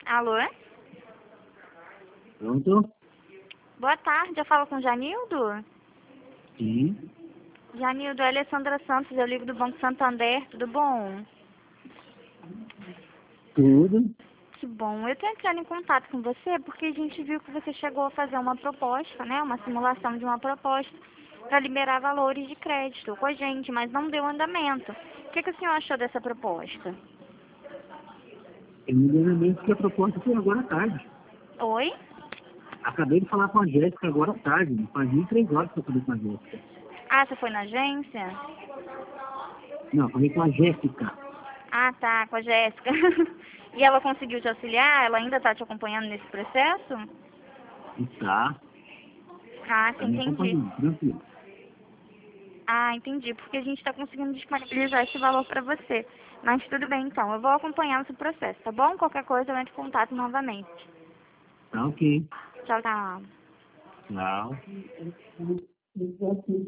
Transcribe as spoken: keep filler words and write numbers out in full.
Alô? Pronto? Boa tarde, eu falo com o Janildo? Sim. Janildo, é a Alessandra Santos, eu ligo do Banco Santander, tudo bom? Tudo. Que bom. Eu tô entrando em contato com você porque a gente viu que você chegou a fazer uma proposta, né? Uma simulação de uma proposta para liberar valores de crédito com a gente, mas não deu andamento. O que, que o senhor achou dessa proposta? Eu me lembro bem que a proposta foi agora à tarde. Oi? Acabei de falar com a Jéssica agora à tarde. Faz nem três horas que eu falei com a Jéssica. Ah, você foi na agência? Não, falei com a Jéssica. Ah, tá, com a Jéssica. E ela conseguiu te auxiliar? Ela ainda tá te acompanhando nesse processo? E tá. Ah, Tá sim, me entendi. acompanhando, tranquilo. Ah, entendi, porque a gente está conseguindo disponibilizar esse valor para você. Mas tudo bem, então. Eu vou acompanhar o seu processo, tá bom? Qualquer coisa, eu entro em contato novamente. Tá ok. Tchau, tchau. Tchau.